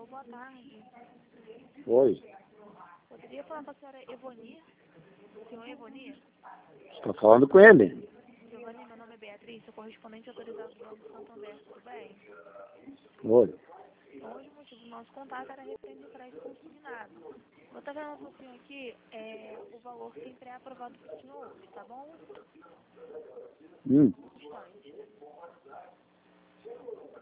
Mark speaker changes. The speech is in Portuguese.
Speaker 1: boa tarde.
Speaker 2: Oi.
Speaker 1: Poderia falar com a senhora Evoni? Senhor Evoni?
Speaker 2: Estou falando com ele.
Speaker 1: Giovanni, meu nome é Beatriz, sou correspondente autorizado do Banco Santander, tudo bem?
Speaker 2: Oi.
Speaker 1: Hoje o motivo do nosso contato era referente ao crédito consignado. Eu estou vendo um pouquinho aqui, o valor que tem pré-aprovado para o senhor hoje, tá bom? Um instante.